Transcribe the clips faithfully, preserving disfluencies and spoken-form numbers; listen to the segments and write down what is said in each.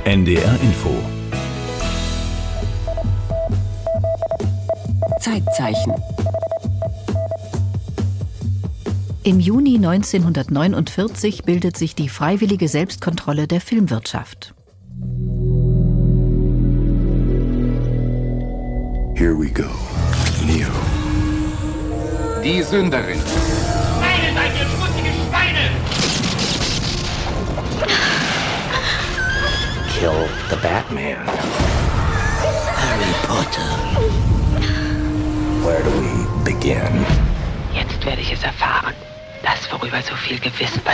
N D R Info. Zeitzeichen. Im Juni neunzehnhundertneunundvierzig bildet sich die Freiwillige Selbstkontrolle der Filmwirtschaft. Here we go. Neo. Die Sünderin. Schweine, seid ihr schmutzige Schweine! Kill the Batman. Harry Potter. Where do we begin? Jetzt werde ich es erfahren. Das, worüber so viel gewispert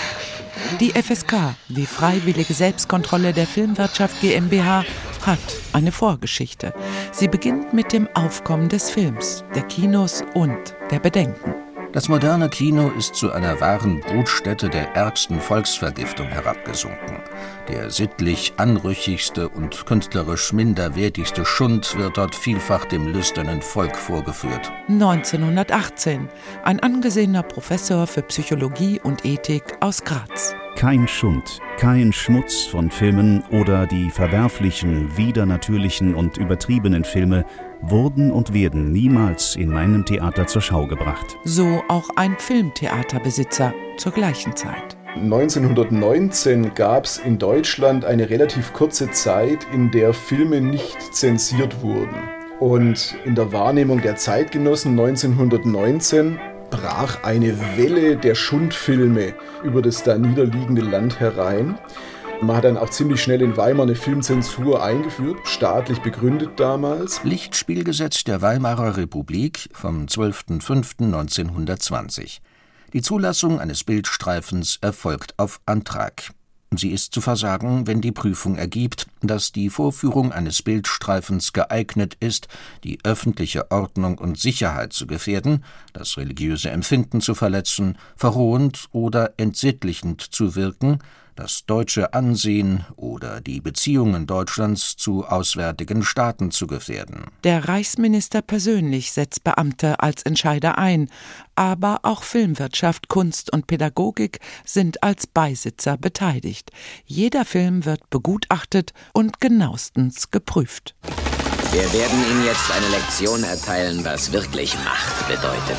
wird. Die F S K, die Freiwillige Selbstkontrolle der Filmwirtschaft GmbH, hat eine Vorgeschichte. Sie beginnt mit dem Aufkommen des Films, der Kinos und der Bedenken. Das moderne Kino ist zu einer wahren Brutstätte der ärgsten Volksvergiftung herabgesunken. Der sittlich anrüchigste und künstlerisch minderwertigste Schund wird dort vielfach dem lüsternen Volk vorgeführt. neunzehnhundertachtzehn. Ein angesehener Professor für Psychologie und Ethik aus Graz. Kein Schund, kein Schmutz von Filmen oder die verwerflichen, widernatürlichen und übertriebenen Filme wurden und werden niemals in meinem Theater zur Schau gebracht. So auch ein Filmtheaterbesitzer zur gleichen Zeit. neunzehnhundertneunzehn gab es in Deutschland eine relativ kurze Zeit, in der Filme nicht zensiert wurden. Und in der Wahrnehmung der Zeitgenossen neunzehnhundertneunzehn brach eine Welle der Schundfilme über das da niederliegende Land herein. Man hat dann auch ziemlich schnell in Weimar eine Filmzensur eingeführt, staatlich begründet damals. Lichtspielgesetz der Weimarer Republik vom zwölften fünften neunzehnhundertzwanzig. Die Zulassung eines Bildstreifens erfolgt auf Antrag. Sie ist zu versagen, wenn die Prüfung ergibt, dass die Vorführung eines Bildstreifens geeignet ist, die öffentliche Ordnung und Sicherheit zu gefährden, das religiöse Empfinden zu verletzen, verrohend oder entsittlichend zu wirken, das deutsche Ansehen oder die Beziehungen Deutschlands zu auswärtigen Staaten zu gefährden. Der Reichsminister persönlich setzt Beamte als Entscheider ein, aber auch Filmwirtschaft, Kunst und Pädagogik sind als Beisitzer beteiligt. Jeder Film wird begutachtet und genauestens geprüft. Wir werden Ihnen jetzt eine Lektion erteilen, was wirklich Macht bedeutet.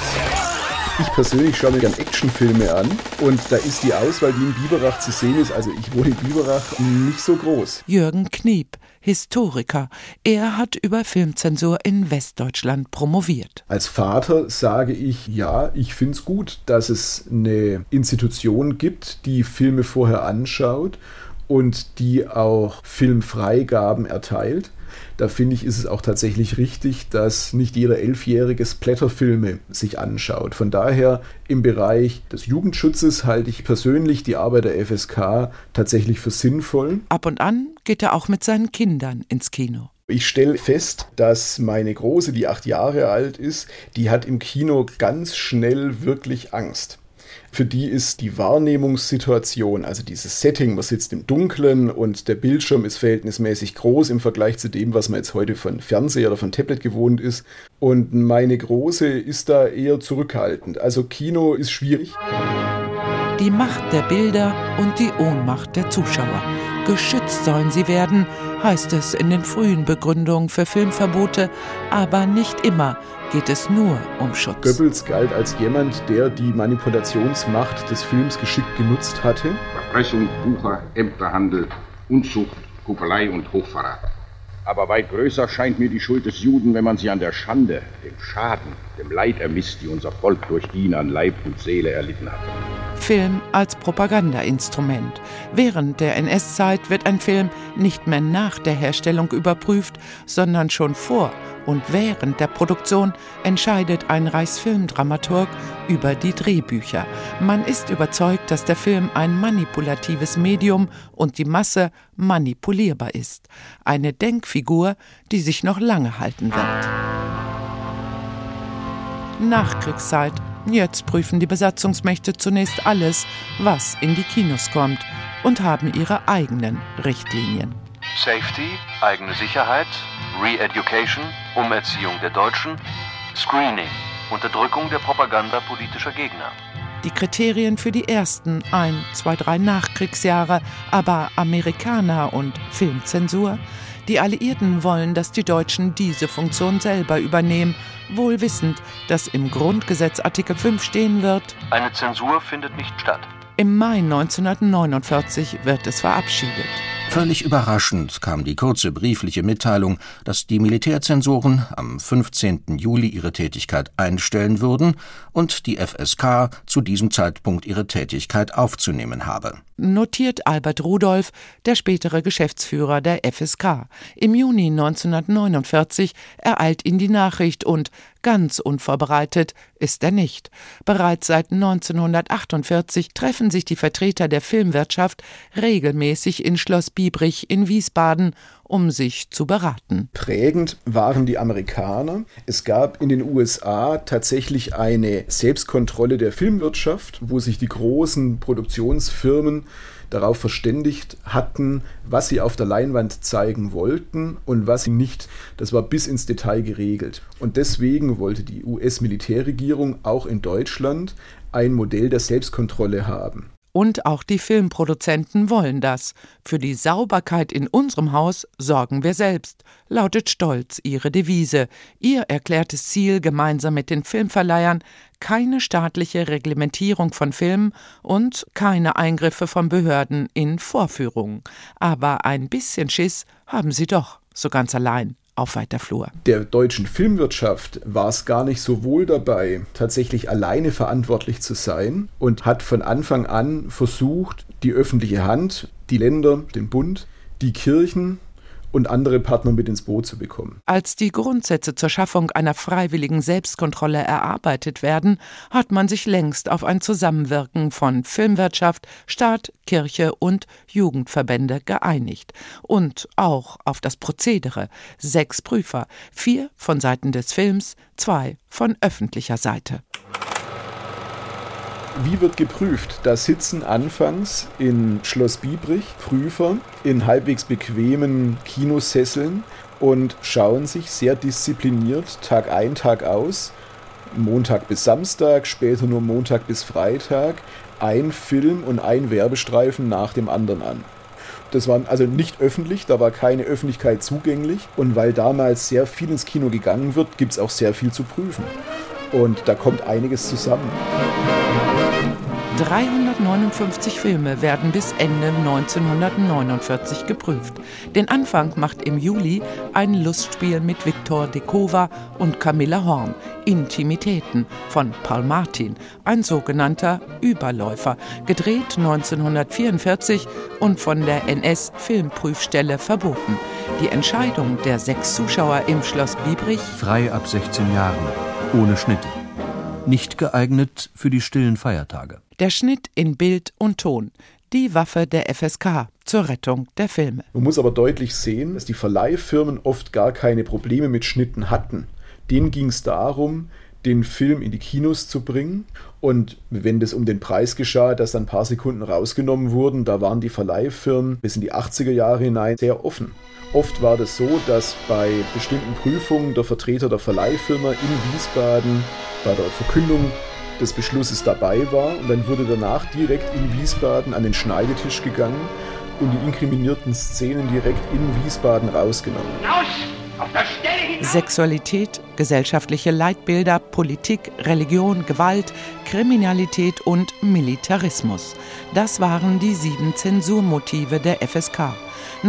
Ich persönlich schaue mir gerne Actionfilme an und da ist die Auswahl, die in Biberach zu sehen ist, also ich wohne in Biberach, nicht so groß. Jürgen Kniep, Historiker. Er hat über Filmzensur in Westdeutschland promoviert. Als Vater sage ich, ja, ich finde es gut, dass es eine Institution gibt, die Filme vorher anschaut und die auch Filmfreigaben erteilt. Da finde ich, ist es auch tatsächlich richtig, dass nicht jeder Elfjährige Splatterfilme sich anschaut. Von daher im Bereich des Jugendschutzes halte ich persönlich die Arbeit der F S K tatsächlich für sinnvoll. Ab und an geht er auch mit seinen Kindern ins Kino. Ich stelle fest, dass meine Große, die acht Jahre alt ist, die hat im Kino ganz schnell wirklich Angst. Für die ist die Wahrnehmungssituation, also dieses Setting, man sitzt im Dunkeln und der Bildschirm ist verhältnismäßig groß im Vergleich zu dem, was man jetzt heute von Fernseher oder von Tablet gewohnt ist. Und meine Große ist da eher zurückhaltend. Also Kino ist schwierig. Die Macht der Bilder und die Ohnmacht der Zuschauer. Geschützt sollen sie werden, heißt es in den frühen Begründungen für Filmverbote, aber nicht immer geht es nur um Schutz. Goebbels galt als jemand, der die Manipulationsmacht des Films geschickt genutzt hatte. Erpressung, Wucher, Ämterhandel, Unzucht, Kuppelei und Hochverrat. Aber weit größer scheint mir die Schuld des Juden, wenn man sie an der Schande, dem Schaden, dem Leid ermisst, die unser Volk durch ihn an Leib und Seele erlitten hat. Film als Propagandainstrument. Während der N S-Zeit wird ein Film nicht mehr nach der Herstellung überprüft, sondern schon vor und während der Produktion entscheidet ein Reichsfilmdramaturg über die Drehbücher. Man ist überzeugt, dass der Film ein manipulatives Medium und die Masse manipulierbar ist. Eine Denkfigur, die sich noch lange halten wird. Nachkriegszeit. Jetzt prüfen die Besatzungsmächte zunächst alles, was in die Kinos kommt und haben ihre eigenen Richtlinien. Safety, eigene Sicherheit, Re-Education, Umerziehung der Deutschen, Screening, Unterdrückung der Propaganda politischer Gegner. die Kriterien für die ersten ein, zwei, drei Nachkriegsjahre, aber Amerikaner und Filmzensur? Die Alliierten wollen, dass die Deutschen diese Funktion selber übernehmen, wohl wissend, dass im Grundgesetz Artikel fünf stehen wird: Eine Zensur findet nicht statt. Im Mai neunzehnhundertneunundvierzig wird es verabschiedet. Völlig überraschend kam die kurze briefliche Mitteilung, dass die Militärzensoren am fünfzehnten Juli ihre Tätigkeit einstellen würden und die F S K zu diesem Zeitpunkt ihre Tätigkeit aufzunehmen habe. Notiert Albert Rudolph, der spätere Geschäftsführer der F S K. Im Juni neunzehnhundertneunundvierzig ereilt ihn die Nachricht und ganz unvorbereitet ist er nicht. Bereits seit neunzehnhundertachtundvierzig treffen sich die Vertreter der Filmwirtschaft regelmäßig in Schloss Biebrich in Wiesbaden, um sich zu beraten. Prägend waren die Amerikaner. Es gab in den U S A tatsächlich eine Selbstkontrolle der Filmwirtschaft, wo sich die großen Produktionsfirmen darauf verständigt hatten, was sie auf der Leinwand zeigen wollten und was sie nicht. Das war bis ins Detail geregelt. Und deswegen wollte die U S-Militärregierung auch in Deutschland ein Modell der Selbstkontrolle haben. Und auch die Filmproduzenten wollen das. Für die Sauberkeit in unserem Haus sorgen wir selbst, lautet stolz ihre Devise. Ihr erklärtes Ziel gemeinsam mit den Filmverleihern: keine staatliche Reglementierung von Filmen und keine Eingriffe von Behörden in Vorführungen. Aber ein bisschen Schiss haben sie doch, so ganz allein auf weiter Flur. Der deutschen Filmwirtschaft war es gar nicht so wohl dabei, tatsächlich alleine verantwortlich zu sein, und hat von Anfang an versucht, die öffentliche Hand, die Länder, den Bund, die Kirchen und andere Partner mit ins Boot zu bekommen. Als die Grundsätze zur Schaffung einer freiwilligen Selbstkontrolle erarbeitet werden, hat man sich längst auf ein Zusammenwirken von Filmwirtschaft, Staat, Kirche und Jugendverbände geeinigt. Und auch auf das Prozedere: sechs Prüfer, vier von Seiten des Films, zwei von öffentlicher Seite. Wie wird geprüft? Da sitzen anfangs in Schloss Biebrich Prüfer in halbwegs bequemen Kinosesseln und schauen sich sehr diszipliniert Tag ein, Tag aus, Montag bis Samstag, später nur Montag bis Freitag, ein Film und ein Werbestreifen nach dem anderen an. Das war also nicht öffentlich, da war keine Öffentlichkeit zugänglich, und weil damals sehr viel ins Kino gegangen wird, gibt es auch sehr viel zu prüfen. Und da kommt einiges zusammen. dreihundertneunundfünfzig Filme werden bis Ende neunzehnhundertneunundvierzig geprüft. Den Anfang macht im Juli ein Lustspiel mit Viktor Dekova und Camilla Horn, Intimitäten, von Paul Martin, ein sogenannter Überläufer, gedreht neunzehnhundertvierundvierzig und von der N S-Filmprüfstelle verboten. Die Entscheidung der sechs Zuschauer im Schloss Biebrich: frei ab sechzehn Jahren, ohne Schnitte. Nicht geeignet für die stillen Feiertage. Der Schnitt in Bild und Ton, die Waffe der F S K zur Rettung der Filme. Man muss aber deutlich sehen, dass die Verleihfirmen oft gar keine Probleme mit Schnitten hatten. Denen ging es darum, den Film in die Kinos zu bringen. Und wenn das um den Preis geschah, dass dann ein paar Sekunden rausgenommen wurden, da waren die Verleihfirmen bis in die achtziger Jahre hinein sehr offen. Oft war das so, dass bei bestimmten Prüfungen der Vertreter der Verleihfirma in Wiesbaden bei der Verkündung des Beschlusses dabei war, und dann wurde danach direkt in Wiesbaden an den Schneidetisch gegangen und die inkriminierten Szenen direkt in Wiesbaden rausgenommen. Aus! Auf der Stelle hin! Sexualität, gesellschaftliche Leitbilder, Politik, Religion, Gewalt, Kriminalität und Militarismus. Das waren die sieben Zensurmotive der F S K.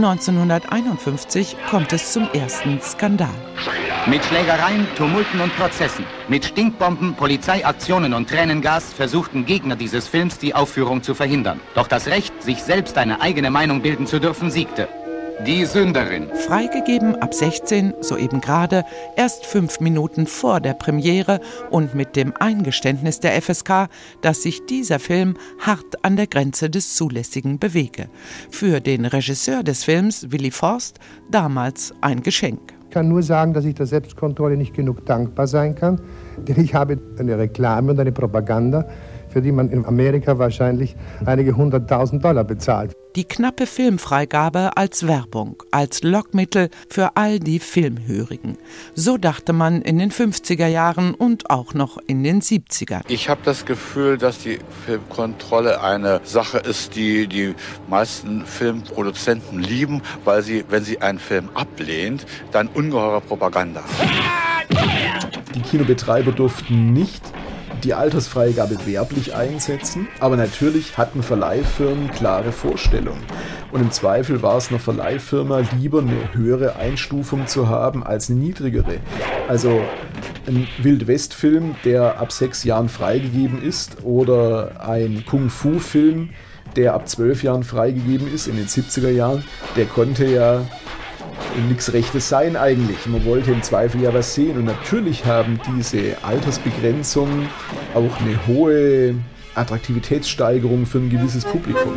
neunzehnhunderteinundfünfzig kommt es zum ersten Skandal. Mit Schlägereien, Tumulten und Prozessen, mit Stinkbomben, Polizeiaktionen und Tränengas versuchten Gegner dieses Films, die Aufführung zu verhindern. Doch das Recht, sich selbst eine eigene Meinung bilden zu dürfen, siegte. Die Sünderin. Freigegeben ab sechzehn, soeben gerade, erst fünf Minuten vor der Premiere und mit dem Eingeständnis der F S K, dass sich dieser Film hart an der Grenze des Zulässigen bewege. Für den Regisseur des Films, Willi Forst, damals ein Geschenk. Ich kann nur sagen, dass ich der Selbstkontrolle nicht genug dankbar sein kann, denn ich habe eine Reklame und eine Propaganda für die man in Amerika wahrscheinlich einige hunderttausend Dollar bezahlt. Die knappe Filmfreigabe als Werbung, als Lockmittel für all die Filmhörigen. So dachte man in den fünfziger Jahren und auch noch in den siebzigern. Ich habe das Gefühl, dass die Filmkontrolle eine Sache ist, die die meisten Filmproduzenten lieben, weil sie, wenn sie einen Film ablehnt, dann ungeheure Propaganda. Die Kinobetreiber durften nicht die Altersfreigabe werblich einsetzen, aber natürlich hatten Verleihfirmen klare Vorstellungen. Und im Zweifel war es einer Verleihfirma lieber, eine höhere Einstufung zu haben als eine niedrigere. Also ein Wild-West-Film, der ab sechs Jahren freigegeben ist, oder ein Kung-Fu-Film, der ab zwölf Jahren freigegeben ist, in den siebziger Jahren, der konnte ja nichts Rechtes sein eigentlich. Man wollte im Zweifel ja was sehen. Und natürlich haben diese Altersbegrenzungen auch eine hohe Attraktivitätssteigerung für ein gewisses Publikum.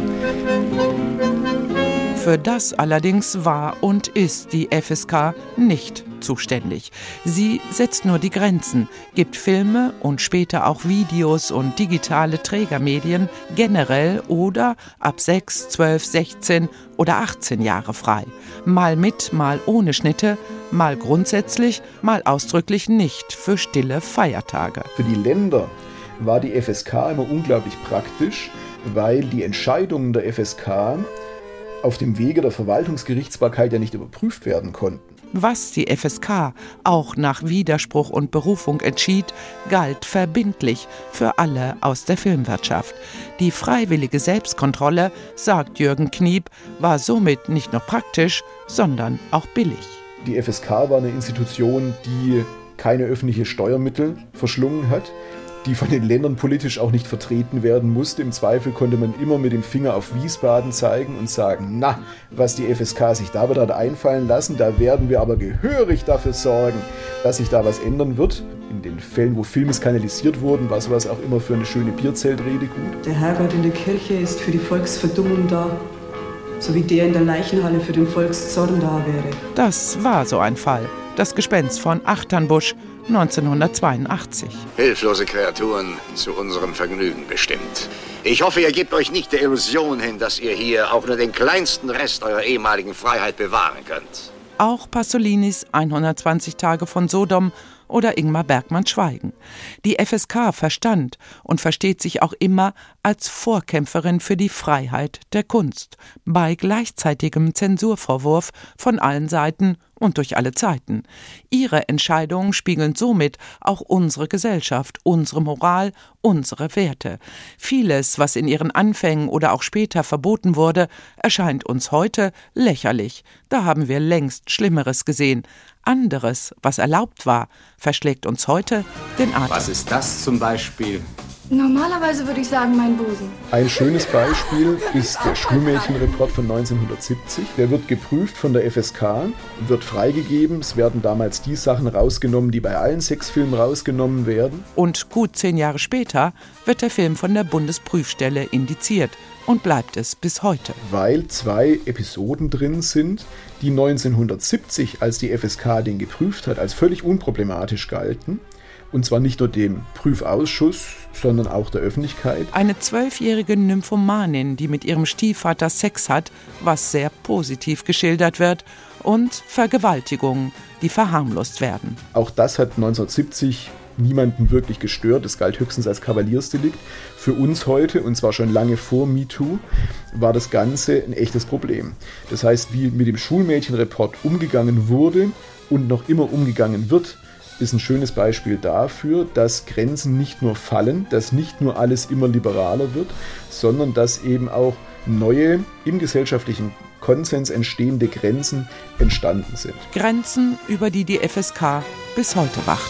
Für das allerdings war und ist die F S K nicht zuständig. Sie setzt nur die Grenzen, gibt Filme und später auch Videos und digitale Trägermedien generell oder ab sechs, zwölf, sechzehn oder achtzehn Jahre frei. Mal mit, mal ohne Schnitte, mal grundsätzlich, mal ausdrücklich nicht für stille Feiertage. Für die Länder war die F S K immer unglaublich praktisch, weil die Entscheidungen der F S K auf dem Wege der Verwaltungsgerichtsbarkeit ja nicht überprüft werden konnten. Was die F S K auch nach Widerspruch und Berufung entschied, galt verbindlich für alle aus der Filmwirtschaft. Die freiwillige Selbstkontrolle, sagt Jürgen Kniep, war somit nicht nur praktisch, sondern auch billig. Die F S K war eine Institution, die keine öffentlichen Steuermittel verschlungen hat, die von den Ländern politisch auch nicht vertreten werden musste. Im Zweifel konnte man immer mit dem Finger auf Wiesbaden zeigen und sagen, na, was die F S K sich da wieder hat einfallen lassen, da werden wir aber gehörig dafür sorgen, dass sich da was ändern wird. In den Fällen, wo Filme kanalisiert wurden, war sowas auch immer für eine schöne Bierzeltrede gut. Der Herrgott in der Kirche ist für die Volksverdummung da, so wie der in der Leichenhalle für den Volkszorn da wäre. Das war so ein Fall. Das Gespenst von Achternbusch, neunzehnhundertzweiundachtzig. Hilflose Kreaturen zu unserem Vergnügen bestimmt. Ich hoffe, ihr gebt euch nicht der Illusion hin, dass ihr hier auch nur den kleinsten Rest eurer ehemaligen Freiheit bewahren könnt. Auch Pasolinis hundertzwanzig Tage von Sodom oder Ingmar Bergmanns Schweigen. Die F S K verstand und versteht sich auch immer als Vorkämpferin für die Freiheit der Kunst, bei gleichzeitigem Zensurvorwurf von allen Seiten und durch alle Zeiten. Ihre Entscheidungen spiegeln somit auch unsere Gesellschaft, unsere Moral, unsere Werte. Vieles, was in ihren Anfängen oder auch später verboten wurde, erscheint uns heute lächerlich. Da haben wir längst Schlimmeres gesehen. Anderes, was erlaubt war, verschlägt uns heute den Atem. Was ist das zum Beispiel? Normalerweise würde ich sagen, mein Busen. Ein schönes Beispiel ist der Schulmädchenreport von neunzehnhundertsiebzig. Der wird geprüft von der F S K, wird freigegeben. Es werden damals die Sachen rausgenommen, die bei allen Sexfilmen rausgenommen werden. Und gut zehn Jahre später wird der Film von der Bundesprüfstelle indiziert und bleibt es bis heute. Weil zwei Episoden drin sind, die neunzehnhundertsiebzig, als die F S K den geprüft hat, als völlig unproblematisch galten. Und zwar nicht nur dem Prüfausschuss, sondern auch der Öffentlichkeit. Eine zwölfjährige Nymphomanin, die mit ihrem Stiefvater Sex hat, was sehr positiv geschildert wird, und Vergewaltigungen, die verharmlost werden. Auch das hat neunzehnhundertsiebzig niemanden wirklich gestört. Es galt höchstens als Kavaliersdelikt. Für uns heute, und zwar schon lange vor MeToo, war das Ganze ein echtes Problem. Das heißt, wie mit dem Schulmädchenreport umgegangen wurde und noch immer umgegangen wird, ist ein schönes Beispiel dafür, dass Grenzen nicht nur fallen, dass nicht nur alles immer liberaler wird, sondern dass eben auch neue, im gesellschaftlichen Konsens entstehende Grenzen entstanden sind. Grenzen, über die die F S K bis heute wacht.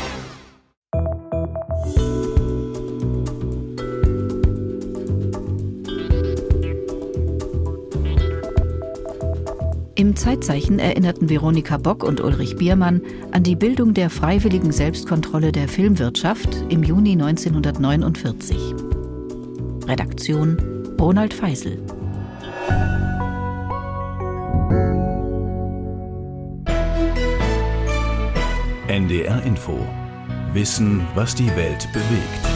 Im Zeitzeichen erinnerten Veronika Bock und Ulrich Biermann an die Bildung der freiwilligen Selbstkontrolle der Filmwirtschaft im Juni neunzehnhundertneunundvierzig. Redaktion Ronald Feisel. N D R Info. Wissen, was die Welt bewegt.